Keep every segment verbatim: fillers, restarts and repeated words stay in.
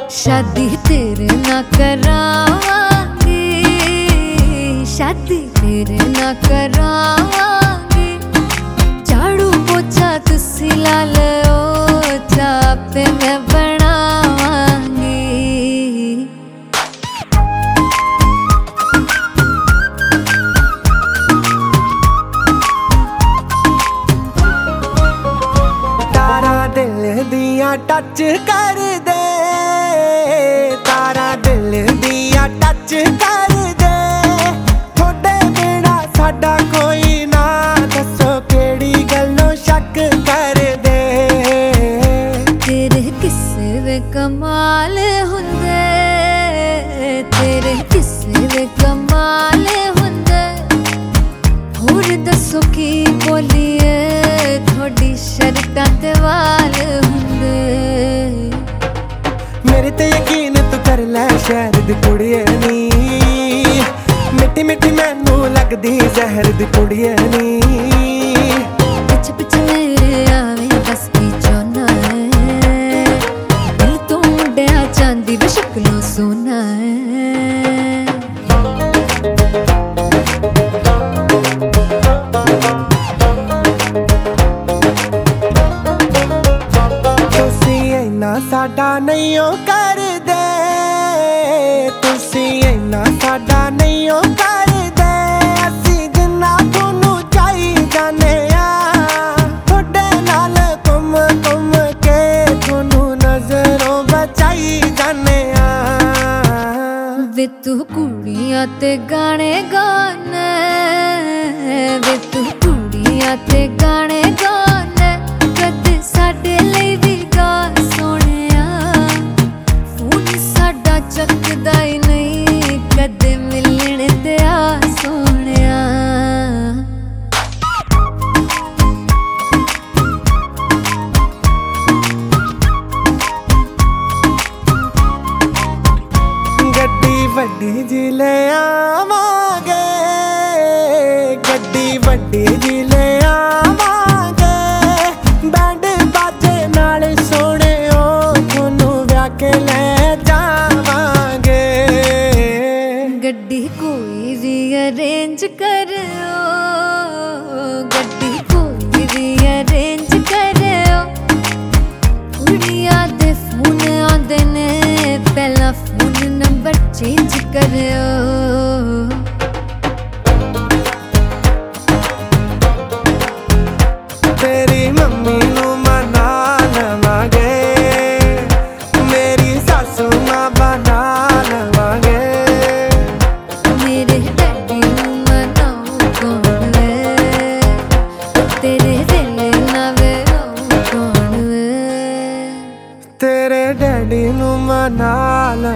शादी तेरे ना करावांगी, शादी तेरे ना करावांगी। झाड़ू पोछा तुसी ला लो, चापे मैं बनावांगी। तारा दिल दिया टच कर दे, तारा दिल दिया टच कर दे। थोड़े बिना साडा कोई ना, दसो केड़ी गल्लों शक कर दे। तेरे किस्से वे कमाल हुंदे, तेरे किस्से वे कमाल हुंदे। होर दसो की बोलिए, थोड़ी शर्टां ते वाल हुंदे। मेरे ते यकीन तू कर लै, शहर दी कुड़िए नी। मिट्टी मिट्टी मैनू लगदी जहर दी कुड़िए नी। पिछ पिछ मेरे आवे बस की चाहना है, दिल तो मुंडिया चांदी वे शक्लों सोना है। साडा नहीं ओ कर दे, तुसी इन्ना साडा नहीं ओ कर दे। असी जिन्ना थोनू चाही जाने आ, थोड़े नाल घुम घुम के थोनू नजरों बचाई जाने आ। वे तू कुड़ियां ते गाने गाने, वे तू कुड़ियां ते गाने गाने। कदे साडे लई भी गा सोहणिया, फोन साडा चकदा ही नहीं, कदे मिलण ते आ सोहणिया। गड्डी वड्डी जी ले आवांगे, गड्डी वड्डी जी ले आवांगे। बैंड बाजे नाल सोहणे ओ, थोनू व्याह के ले जावांगे। गड्डी कोई भी अरेंज करो, गड्डी कोई भी अरेंज करो। कुड़ियां दे फोन आंदे ने, पहला फोन नंबर चेंज करो। तेरी मम्मी नू मना लवांगे, मेरी सासू मां बना लवांगे। मेरे डैडी नू मनाऊं कौन वे, तेरे दिल ना वे कौन वे। तेरे डैडी नू मना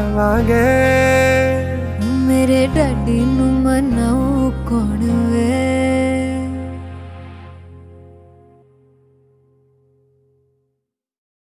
लवांगे, मेरे डैडी नू मनाऊं कौन वे।